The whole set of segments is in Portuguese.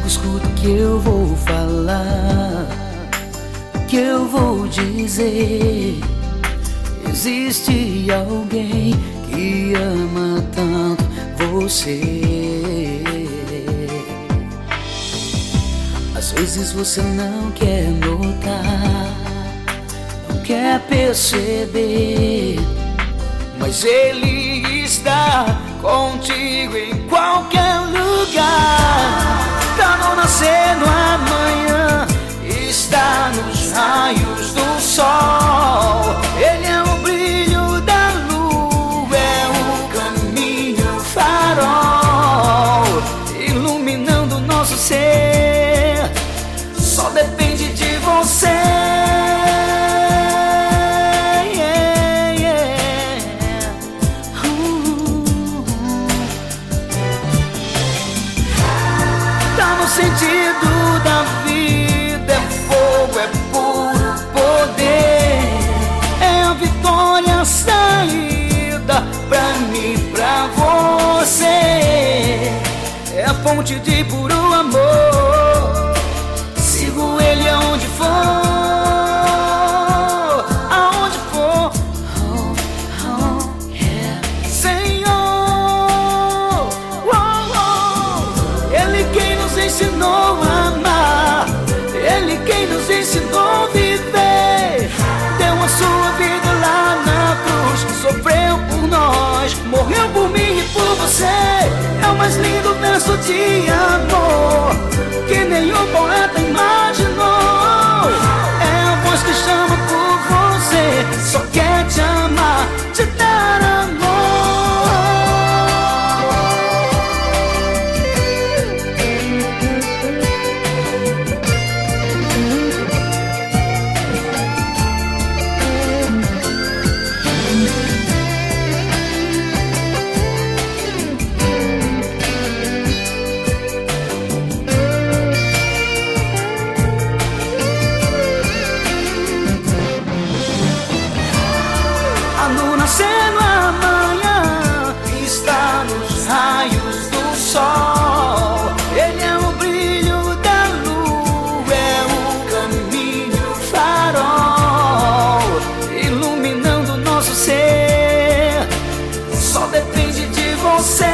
amigo, escuta o que eu vou falar, o que eu vou dizer. Existe alguém que ama tanto você. Às vezes você não quer notar, não quer perceber, mas ele está contigo em qualquer lugar. Tá no nascer, no amanhã, está nos raios do sol. Ele é o brilho da lua, é o caminho, farol, iluminando o nosso ser. Só depende de você. O sentido da vida é fogo, é puro poder, é a vitória, a saída pra mim, pra você. É a fonte de puro amor. Sigo ele aonde for, aonde for. Senhor, Ele quem nos ensinou a amar, Ele quem nos ensinou a viver. Deu a sua vida lá na cruz, sofreu por nós, morreu por mim e por você. É o mais lindo verso de amor que nenhum poeta imaginou. É a voz que chama por você, só quer te amar, te dar amor. No nascer, no amanhã, está nos raios do sol. Ele é o brilho da lua, é o caminho, farol, iluminando o nosso ser. Só depende de você.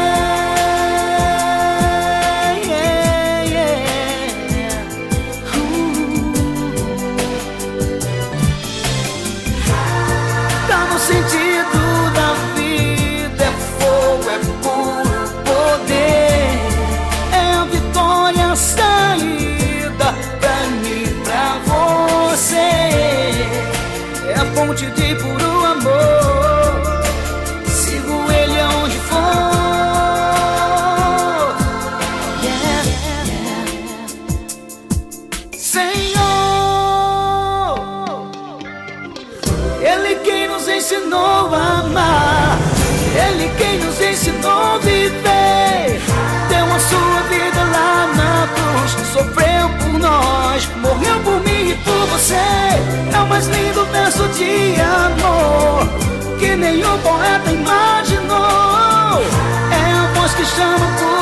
O sentido da vida é fogo, é puro poder, é a vitória, a saída pra mim, pra você. É a fonte de puro amor. Sigo ele aonde for. Senhor, Ele quem nos ensinou a amar, Ele quem nos ensinou a viver. Deu a sua vida lá na cruz, sofreu por nós, morreu por mim e por você. É o mais lindo verso de amor que nenhum poeta imaginou. É a voz que chama por